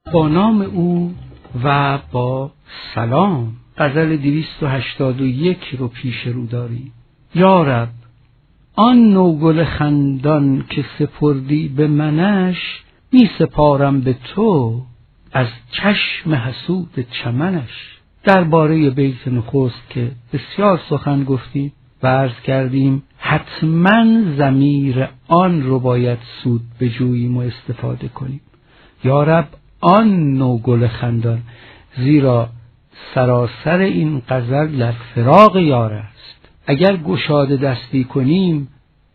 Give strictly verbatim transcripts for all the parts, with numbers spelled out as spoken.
با نام او و با سلام. غزل دویست و هشتاد و یک رو پیش رو داریم. یا رب، آن نوگل خندان که سپردی به منش، می سپارم به تو از چشم حسود چمنش. درباره بیت نخست که بسیار سخن گفتیم و عرض کردیم حتما ضمیر آن رو باید سود بجوییم و استفاده کنیم. یا رب آن نوگل خندان، زیرا سراسر این غزل در فراق یار است. اگر گشاده دستی کنیم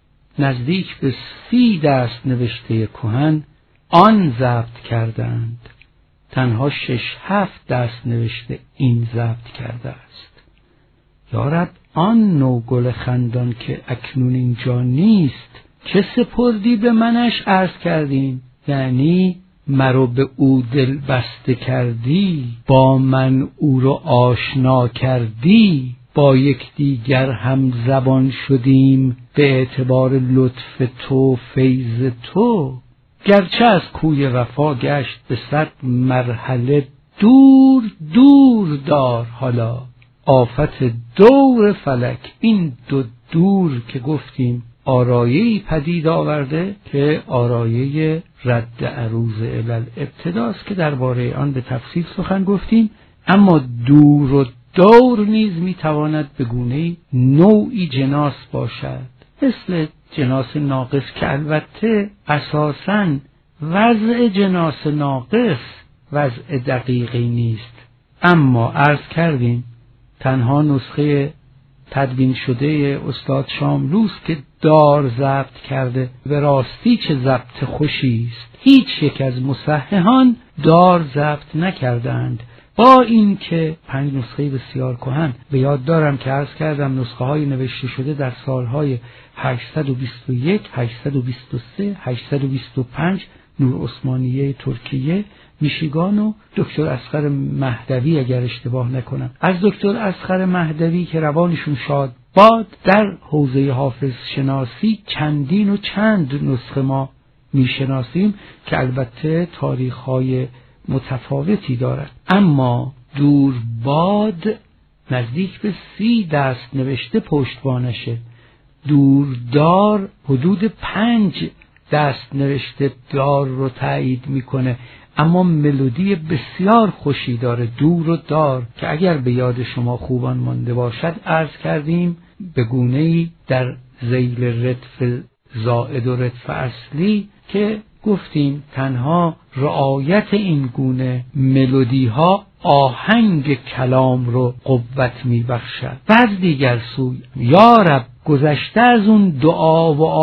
نزدیک به سی دست نوشته کهن آن ضبط کردند، تنها شش هفت دست نوشته این ضبط کرده است. یا رب آن نوگل خندان که اکنون اینجا نیست، چه سپردی به منش عرض کردیم، یعنی مرا به او دل بسته کردی، با من او رو آشنا کردی، با یکدیگر هم زبان شدیم به اعتبار لطف تو فیض تو. گرچه از کوی وفا گشت به صد مرحله دور دور دار حالا آفت دور فلک. این دو دور که گفتیم آرایه‌ای پدید آورده که آرایه رد عروض علل ابتداست که درباره آن به تفصیل سخن گفتیم. اما دور و دور نیز میتواند به گونه‌ای نوعی جناس باشد، مثل جناس ناقص که البته اساساً وضع جناس ناقص وضع دقیقی نیست. اما عرض کردیم تنها نسخه تدوین شده استاد شاملوس که دار ضبط کرده، به راستی چه ضبط خوشی است. هیچ یک از مصححان دار ضبط نکردند، با این که پنج نسخه بسیار کهن به یاد دارم که عرض کردم نسخه های نوشته شده در سالهای هشتصد و بیست و یک، هشتصد و بیست و سه، هشتصد و بیست و پنج، نور عثمانیه ترکیه، میشیگان و دکتر اصغر مهدوی اگر اشتباه نکنم. از دکتر اصغر مهدوی که روانشون شاد باد، در حوزه حافظ شناسی چندین و چند نسخه ما میشناسیم که البته تاریخ‌های متفاوتی دارد. اما دور باد نزدیک به سی دست نوشته پشتوانشه. دوردار حدود پنج دست نوشته دار رو تایید میکنه، اما ملودی بسیار خوشی داره دور و دار که اگر به یاد شما خوبان مانده باشد عرض کردیم به گونه‌ای در ذیل ردف زائد و ردف اصلی که گفتیم تنها رعایت این گونه ملودی ها آهنگ کلام رو قوت می بخشد. و از دیگر سوی یا رب گذشته از اون دعا و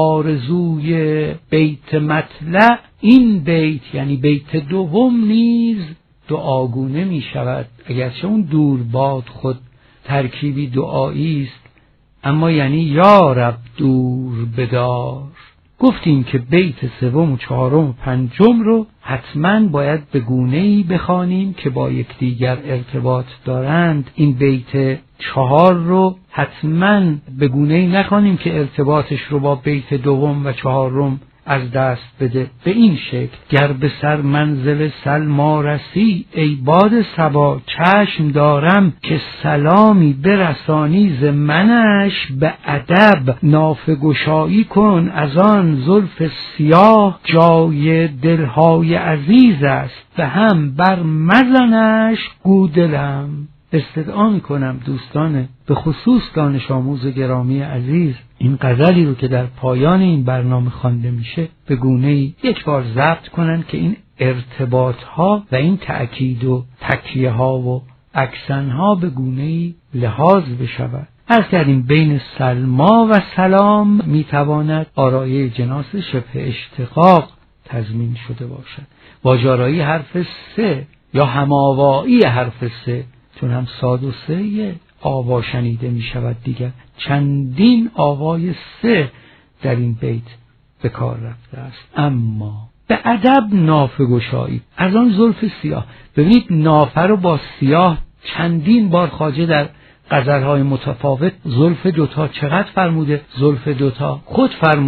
آرزوی بیت مطلع، این بیت یعنی بیت دوم نیز دعاگونه می شود، اگرچه اون دور باد خود ترکیبی دعایی است، اما یعنی یا رب دور بدار. گفتیم که بیت سوم و چهارم و پنجم رو حتما باید به گونه‌ای بخوانیم که با یکدیگر ارتباط دارند. این بیت چهار رو حتما به گونه‌ای نخوانیم که ارتباطش رو با بیت دوم و چهارم از دست بده. به این شکل گر به سر منزل سلما رسی، ای باد صبا چشم دارم که سلامی برسانی ز منش، به ادب نافه گشایی کن از آن زلف سیاه، جای دلهای عزیز است به هم بر مزنش گو دلم. استدعا کنم دوستان به خصوص دانش آموز گرامی عزیز این غزلی رو که در پایان این برنامه خوانده میشه به گونه‌ای یک بار ضبط کنن که این ارتباط ها و این تأکید و تکیه ها و اکسن ها به گونه‌ای لحاظ بشود. عرض کردیم بین سلما و سلام میتواند آرایه جناس شبه اشتقاق تضمین شده باشد. واژه‌آرایی حرف سه یا هماوایی حرف سه، چون هم صاد و سه یه آوا شنیده می شود دیگر، چندین آوای سه در این بیت به کار رفته است. اما به ادب نافه گشایی از آن زلف سیاه. ببینید نافه رو با سیاه چندین بار خواجه در غزلهای متفاوت زلف دوتا چقدر فرموده؟ زلف دوتا خود فرموده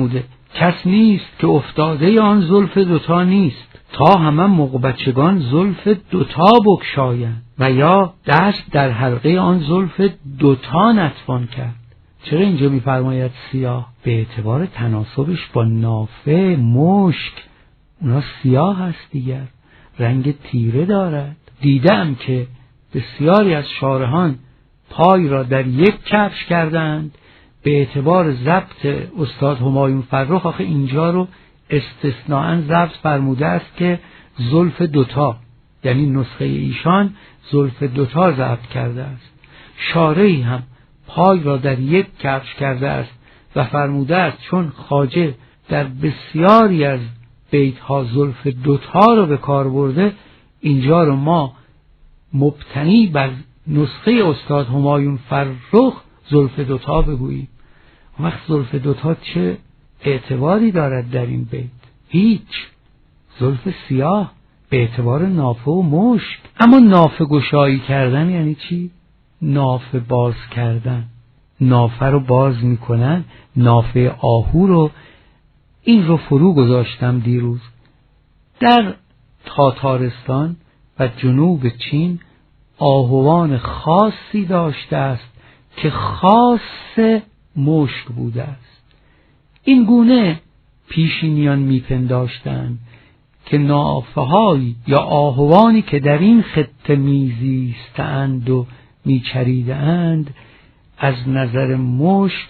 کس نیست که افتاده آن زلف دوتا نیست، تا همه مغبچگان زلف دوتا بگشایند، و یا دست در حلقه آن زلف دوتا نتوان کرد. چرا اینجا می‌فرماید سیاه؟ به اعتبار تناسبش با نافه، مشک، اونا سیاه هست دیگر، رنگ تیره دارد. دیدم که بسیاری از شارحان پای را در یک کفش کردند. به اعتبار ضبط استاد همایون فرخ آخه اینجا رو استثناءً ضبط فرموده است که زلف دوتا، یعنی نسخه ایشان زلف دوتا ضبط کرده است. شارحی هم پای را در یک کفش کرده است و فرموده است چون خواجه در بسیاری از بیتها زلف دوتا رو به کار برده، اینجا رو ما مبتنی بر نسخه استاد همایون فرخ زلف دوتا بگوییم. وقت زلف دوتا چه اعتباری دارد در این بیت؟ هیچ. زلف سیاه به اعتبار نافه و مشک. اما نافه گشایی کردن یعنی چی؟ نافه باز کردن. نافه رو باز میکنن، نافه آهو رو. این رو فرو گذاشتم دیروز. در تاتارستان و جنوب چین آهوان خاصی داشته است که خاص مشک بوده است. این گونه پیشینیان میپنداشتند که نافه‌هایی یا آهوانی که در این خطه میزیستند و میچریدند از نظر مشک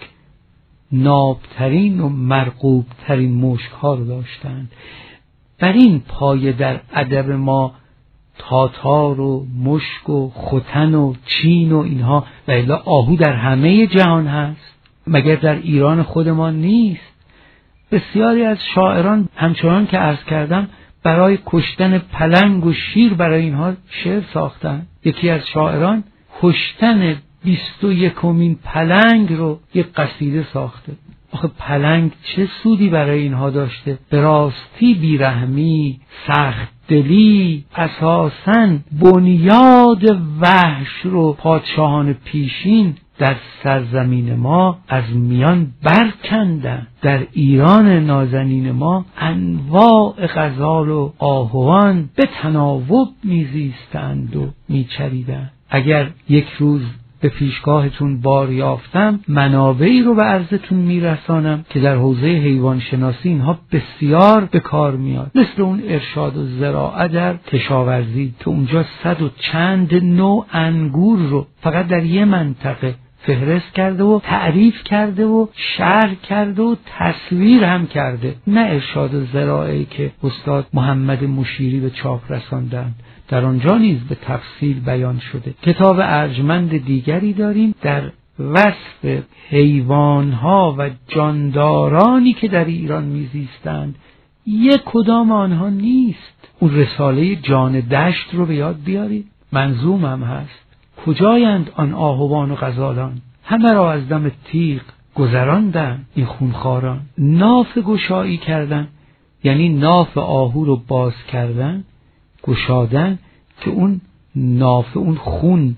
نابترین و مرغوبترین مشک ها رو داشتند. بر این پایه در ادب ما تاتار و مشک و ختن و چین و اینها، و الا آهو در همه جهان هست، مگر در ایران خودمان نیست؟ بسیاری از شاعران همچنان که عرض کردم برای کشتن پلنگ و شیر برای اینها شعر ساختن. یکی از شاعران کشتن بیست و یکمین پلنگ رو یک قصیده ساخته. آخه پلنگ چه سودی برای اینها داشته؟ به راستی بیرحمی، سخت دلی، اساساً بنیاد وحش رو پادشاهان پیشین در سرزمین ما از میان برکندن. در ایران نازنین ما انواع غزال و آهوان به تناوب میزیستند و میچریدند. اگر یک روز به پیشگاهتون بار یافتم، منابعی رو به عرضتون میرسانم که در حوزه حیوان شناسی اینها بسیار به کار میاد، مثل اون ارشاد و زراعت در کشاورزی که اونجا صد و چند نوع انگور رو فقط در یه منطقه فهرست کرده و تعریف کرده و شرح کرده و تصویر هم کرده. نه ارشاد و زراعتی که استاد محمد مشیری به چاپ رساندند، در آنجا نیز به تفصیل بیان شده. کتاب ارجمند دیگری داریم در وصف حیوانها و جاندارانی که در ایران میزیستند، یک کدام آنها نیست. اون رساله جان دشت رو به یاد بیارید، منظوم هم هست. کجایند آن آهوان و غزالان؟ همه را از دم تیغ گذراندن این خونخواران. ناف گشایی کردن یعنی ناف آهو رو باز کردن، گشادن که اون ناف، اون خون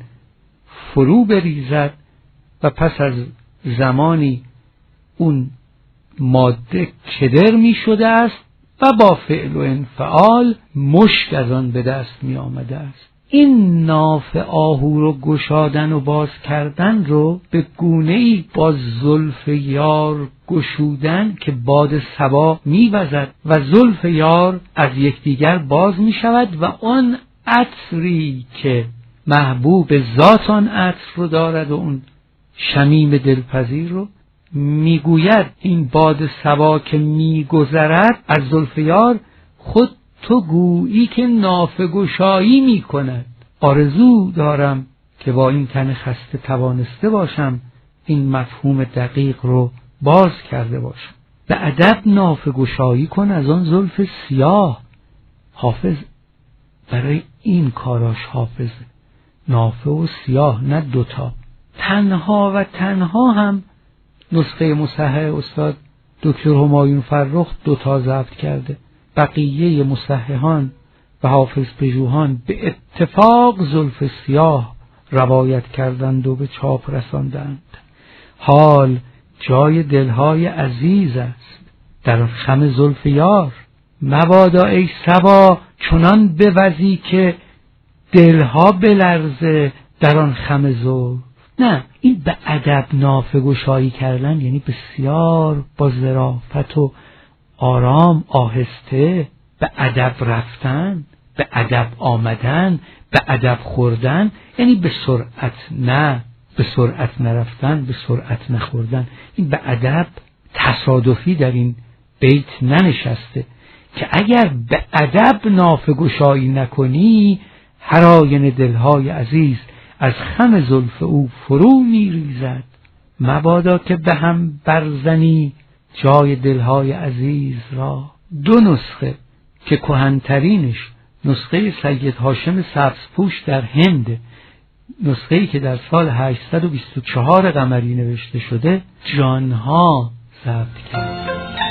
فرو بریزد و پس از زمانی اون ماده کدر می شده است و با فعل و انفعال مشک از آن به دست می آمده است. این ناف آهو رو گشادن و باز کردن رو به گونه‌ای با زلف یار گشودن که باد صبا می‌وزد و زلف یار از یکدیگر باز می شود و آن عطری که محبوب ذات آن عطر رو دارد و اون شمیم دلپذیر رو میگوید این باد صبا که میگذرد از زلف یار، خود تو گویی که نافه گشایی می کند. آرزو دارم که با این تن خسته توانسته باشم این مفهوم دقیق رو باز کرده باشم. به ادب نافه گشایی کن از آن زلف سیاه. حافظ برای این کاراش حافظ، نافه و سیاه، نه دوتا. تنها و تنها هم نسخه مصحح استاد دکتر همایون فرخ دوتا ضبط کرده. بقیه مصححان و حافظ پژوهان به اتفاق زلف سیاه روایت کردند و به چاپ رساندند. حال جای دلهای عزیز است در آن خم زلف یار. مبادا ای صبا چنان بوزی که دلها بلرزه در آن خم زلف. نه، این به ادب نافه گشایی کردن یعنی بسیار با ظرافت و آرام آهسته به ادب رفتن، به ادب آمدن، به ادب خوردن، یعنی به سرعت نه، به سرعت نرفتن، به سرعت نخوردن. این به ادب تصادفی در این بیت ننشسته که اگر به ادب نافه گشایی نکنی هر آینه دلهای عزیز از خم زلف او فرو می ریزد. مبادا که به هم برزنی جای دلهای عزیز را. دو نسخه که کهن‌ترینش نسخه سید هاشم سبزپوش در هند، نسخه‌ای که در سال هشتصد و بیست و چهار قمری نوشته شده، جانها ضبط کرد.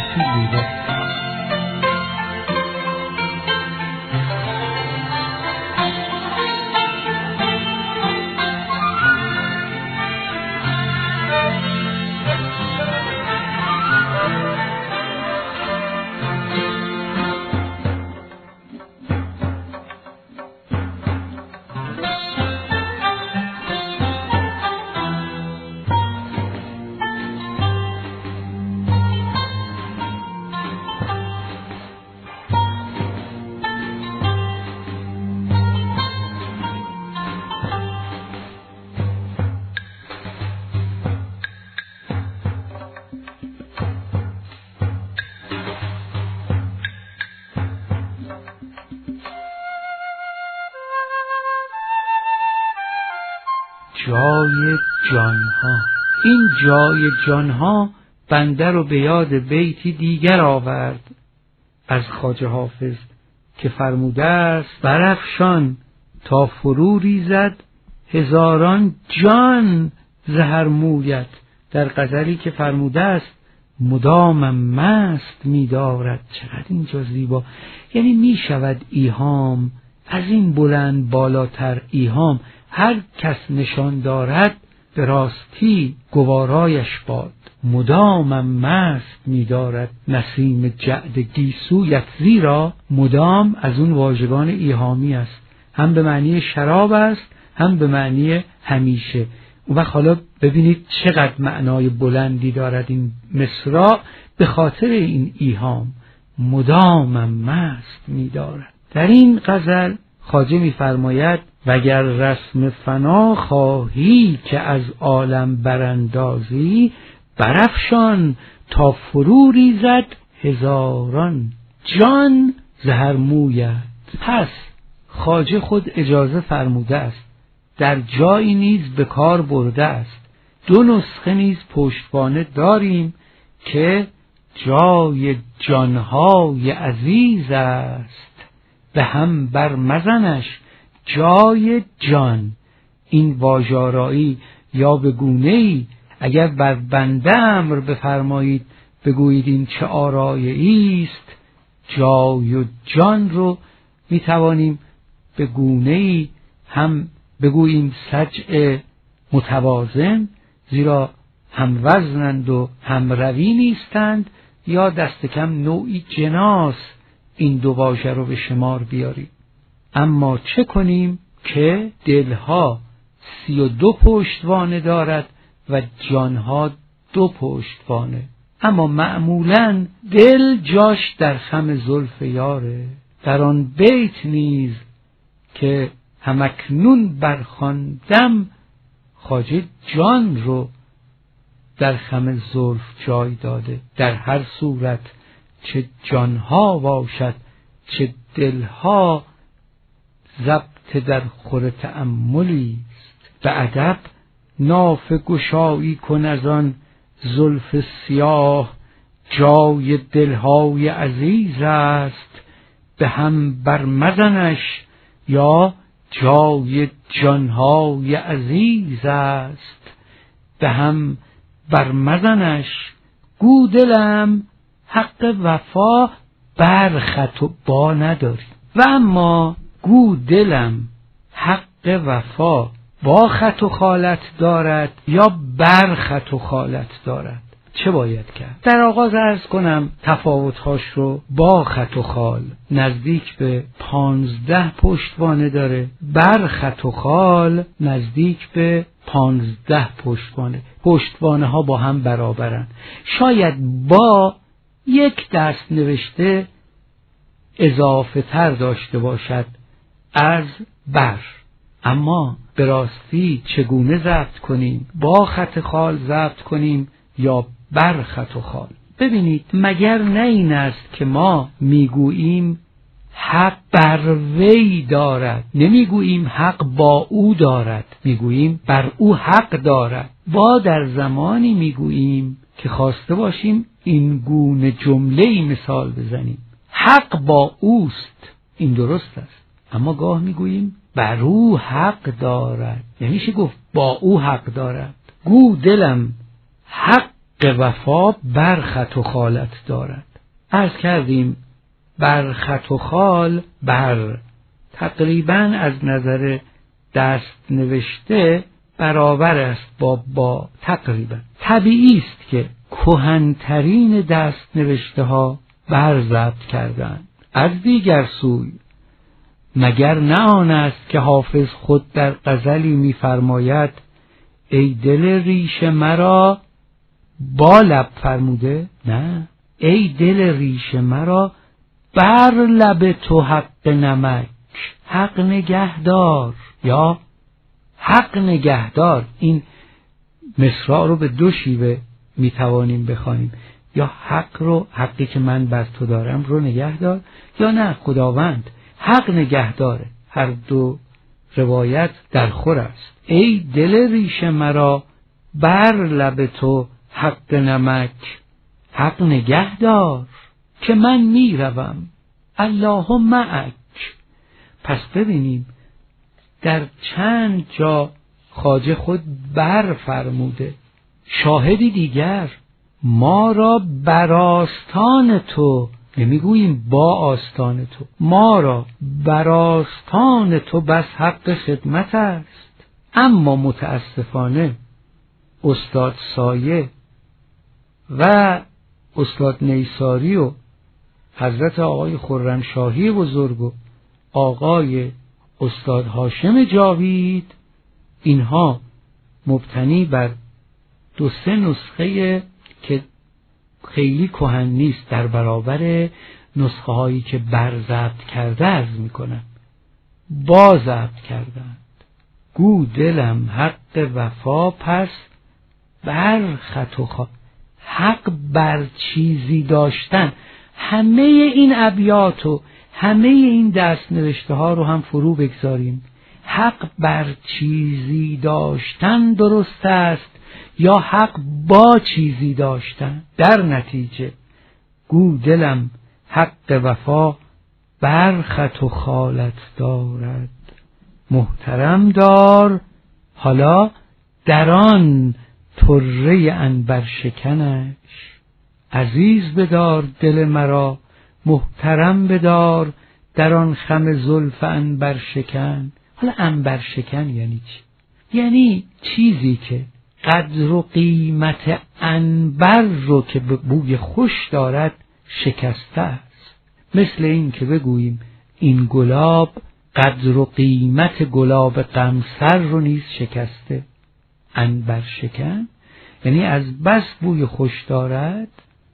جای جانها. این جای جانها بنده رو به یاد بیتی دیگر آورد از خواجه حافظ که فرموده است برافشان تا فرو ریزد هزاران جان زهر مویت. در غزلی که فرموده است مدامم مست می‌دارد. چقدر اینجا زیبا، یعنی می شود ایهام از این بلند بالاتر. ایهام هر کس نشان دارد به راستی گوارایش باد. مدامم مست می‌دارد نسیم جعد گیسویت. زیرا مدام از اون واژگان ایهامی است، هم به معنی شراب است هم به معنی همیشه. اون وقت حالا ببینید چقدر معنای بلندی دارد این مصرع به خاطر این ایهام. مدامم مست می‌دارد. در این غزل خواجه می‌فرماید وگر رسم فنا خواهی که از عالم براندازی برافشان تا فرو ریزد هزاران جان زهر مویت. پس خواجه خود اجازه فرموده است، در جایی نیز به کار برده است. دو نسخه نیز پشتوانه داریم که جای جانهای عزیز است به هم بر مزنش. جای جان، این واژارایی یا به گونه‌ای اگر بر بنده امر بفرمایید بگویید این چه آرایی است، جای و جان رو می توانیم به گونه‌ای هم بگوییم سجع متوازن، زیرا هم وزنند و هم روی نیستند، یا دست کم نوعی جناس این دو واژه رو به شمار بیاریم. اما چه کنیم که دلها سی و دو پشتوانه دارد و جانها دو پشتوانه، اما معمولاً دل جاش در خم زلف یاره. در آن بیت نیز که همکنون برخواندم خواجه جان رو در خم زلف جای داده. در هر صورت چه جانها باشد چه دلها ضبط در خور تأملی است. به ادب نافه گشایی کن از آن زلف سیاه، جای دلهای عزیز است به هم بر مزنش. یا جای جانهای عزیز است به هم بر مزنش. گو دلم حق وفا بر خط و با نداری. و اما گو دلم حق وفا با خط و خالت دارد یا بر خط و خالت دارد. چه باید کرد؟ در آغاز عرض کنم تفاوت‌هاش رو. با خط و خال نزدیک به پانزده پشتوانه داره، بر خط و خال نزدیک به پانزده پشتوانه. پشتوانه ها با هم برابرن. شاید با یک دست نوشته اضافه تر داشته باشد از بر، اما به راستی چگونه ضبط کنیم؟ با خط خال ضبط کنیم یا بر خط و خال؟ ببینید، مگر نه این است که ما میگوییم حق بر وی دارد، نمیگوییم حق با او دارد، میگوییم بر او حق دارد. با در زمانی میگوییم که خواسته باشیم این گونه جمله‌ای مثال بزنیم: حق با اوست، این درست است، اما گاه میگوییم بر او حق دارد، نمیشه گفت با او حق دارد. گو دلم حق وفا بر خط و خالت دارد. عرض کردیم بر خط و خال، بر تقریبا از نظر دست نوشته برابر است با با. تقریبا طبیعی است که کهن‌ترین دست نوشته ها بر ضبط کردند. از دیگر سوی مگر نه آن است که حافظ خود در غزلی می‌فرماید ای دل ریش مرا با لب فرموده؟ نه، ای دل ریش مرا بر لب تو حق نمک، حق نگهدار یا حق نگهدار. این مصرع رو به دو شیوه میتوانیم بخوانیم: یا حق رو، حقی که من بر تو دارم رو نگهدار، یا نه، خداوند حق نگهداره. هر دو روایت در خور است. ای دل ریش مرا بر لب تو حق نمک، حق نگهدار که من میروم الله معک. پس ببینیم در چند جا خواجه خود بر فرموده. شاهدی دیگر: ما را بر آستان تو، نمیگوییم با آستان تو، ما را بر آستان تو بس حق خدمت است. اما متاسفانه استاد سایه و استاد نیساری و حضرت آقای خرمشاهی بزرگ و آقای استاد هاشم جاوید، اینها مبتنی بر دو سه نسخه که خیلی کهن نیست در برابر نسخه هایی که بر ضبط کرده عرض میکنم، با ضبط کردند. گو دلم حق وفا پس بر خط و خال، حق بر چیزی داشتن. همه این ابیات و همه این دست نوشته ها رو هم فرو بگذاریم. حق بر چیزی داشتن درست است یا حق با چیزی داشتن؟ در نتیجه گو دلم حق وفا بر خط و خالت دارد. محترم دار حالا در آن طره عنبر شکنش، عزیز بدار دل مرا محترم بدار در آن خم زلف عنبر شکن. حالا عنبر شکن یعنی چی؟ یعنی چیزی که قدر و قیمت عنبر رو که بوی خوش دارد شکسته است. مثل این که بگوییم این گلاب قدر و قیمت گلاب قمصر رو نیز شکسته. عنبر شکن یعنی از بس بوی خوش دارد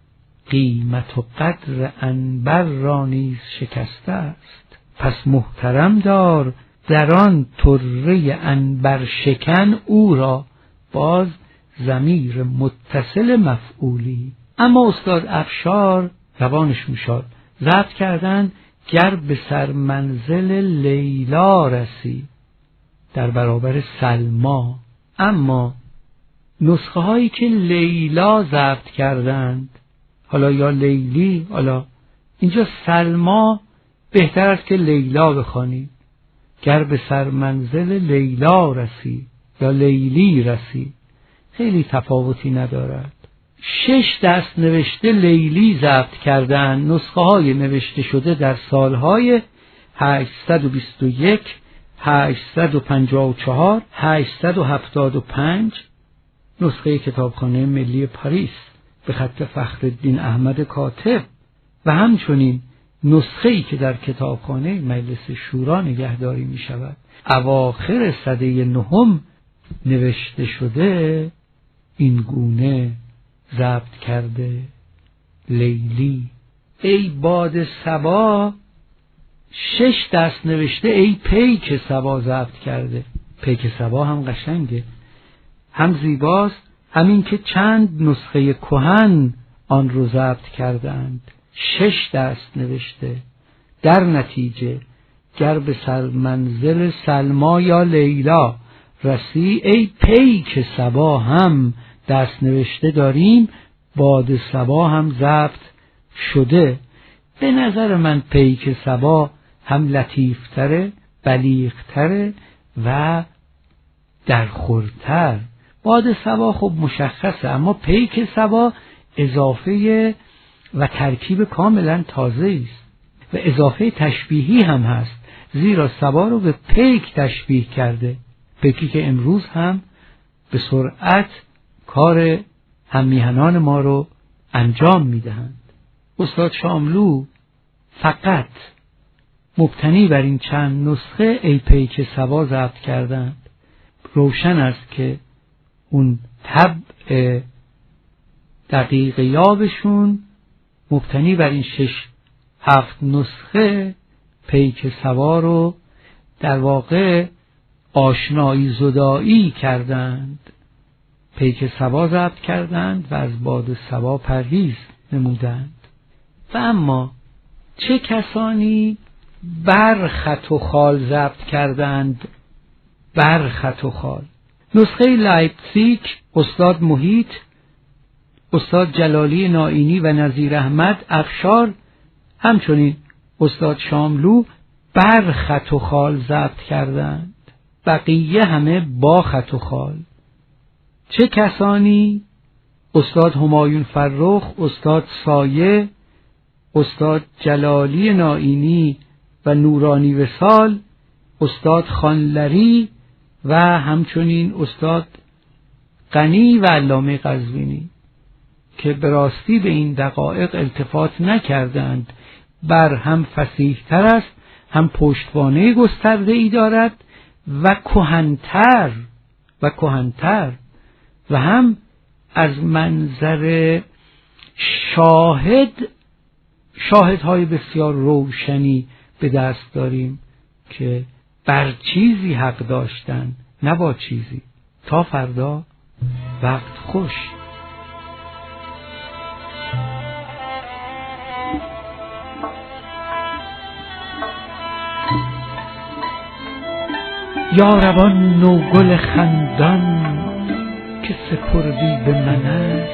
قیمت و قدر عنبر را نیز شکسته است. پس محترم دار در آن طره عنبر شکن او را، باز ضمیر متصل مفعولی. اما استاد افشار روانش میشاد ضبط کردن گر به سر منزل لیلا رسی در برابر سلما. اما نسخه هایی که لیلا ضبط کردند، حالا یا لیلی، حالا اینجا سلما بهتر است که لیلا بخوانید. گر به سر منزل لیلا رسی یا لیلی رسی خیلی تفاوتی ندارد. شش دست نوشته لیلی ضبط کردن، نسخه های نوشته شده در سالهای هشتصد و بیست و یک، هشتصد و پنجاه و چهار، هشتصد و هفتاد و پنج، نسخه کتابخانه ملی پاریس به خط فخرالدین احمد کاتب و همچنین نسخه‌ای که در کتابخانه مجلس شورا نگهداری می شود اواخر سده نهم نوشته شده، این گونه ضبط کرده: لیلی ای باد صبا، شش دست نوشته ای پیک صبا ضبط کرده. پیک صبا هم قشنگه، هم زیباست، همین که چند نسخه کهن آن رو ضبط کردند. شش دست نوشته. در نتیجه گر به سر منزل سلما یا لیلا رسی ای پیک صبا هم دست نوشته داریم، باد صبا هم ضبط شده. به نظر من پیک صبا هم لطیفتره، بلیغتره و درخورتر. باد صبا خب مشخصه، اما پیک صبا اضافه و ترکیب کاملا تازه است و اضافه تشبیهی هم هست، زیرا صبا رو به پیک تشبیه کرده، پیکی که امروز هم به سرعت کار هممیهنان ما رو انجام میدهند. استاد شاملو فقط مبتنی بر این چند نسخه ای پیک صبا ضبط کردند. روشن است که اون طبع دقیق یابشون مبتنی بر این شش هفت نسخه پیک صبا رو در واقع آشنایی زدایی کردند، پیک صبا ضبط کردند و از باد صبا پرهیز نمودند. و اما چه کسانی بر خط و خال ضبط کردند؟ بر خط و خال نسخه لایپزیگ استاد محیط، استاد جلالی نائینی و نظیر احمد افشار، همچنین استاد شاملو بر خط و خال ضبط کردند، بقیه همه با خط و خال. چه کسانی؟ استاد همایون فرخ، استاد سایه، استاد جلالی نائینی و نورانی وصال، استاد خانلری و همچنین استاد غنی و علامه قزوینی که به راستی به این دقایق التفات نکردند. بر هم فصیح تر است، هم پشتوانه گسترده ای دارد و کهن‌تر و کهن‌تر و هم از منظر شاهد شاهدهای بسیار روشنی به دست داریم که بر چیزی حق داشتن، نه با چیزی. تا فردا، وقت خوش. یاربان نوگل خندان که سپردی به منش،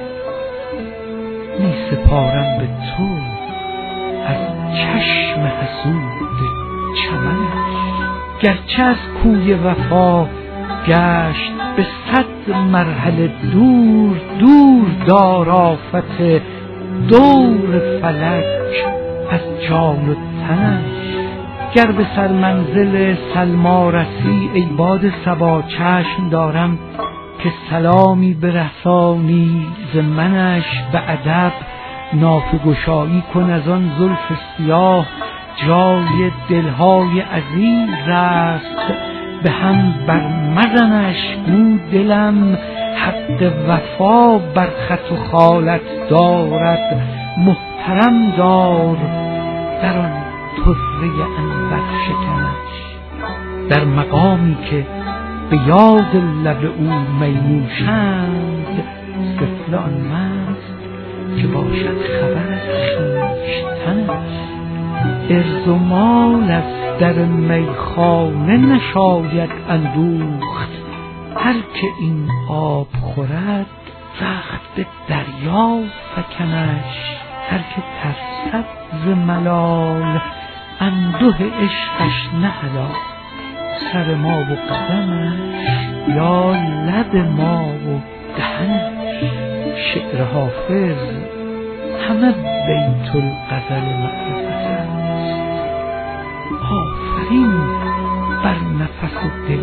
می سپارم به تو از چشم حسود چمنش. گرچه از کوی وفا گشت به صد مرحله دور، دور دار آفت دور فلک از جان و تنش. گر به سر منزل سلما رسی ای باد صبا، چشم دارم که سلامی برسانی ز منش. به ادب نافه گشایی کن از آن زلف سیاه، جای دلهای عزیز است به هم بر مزنش. گو دلم حق وفا بر خط و خالت دارد، محترم دار در آن طره عنبر شکنش. در مقامی که به یاد لب او می نوشند، طفل آن مست که باشد خبر از خویشتنش. عرض و مال از در میخانه نشاید اندوخت، هر که این آب خورد رخت به دریا فکنش. هر که ترسد ز ملال اندوه عشقش نه حلال، سر ما و قدمش یا لب ما و دهنش. شعر حافظ همه بیت الغزل معرفت است، آفرین بر نفس و دل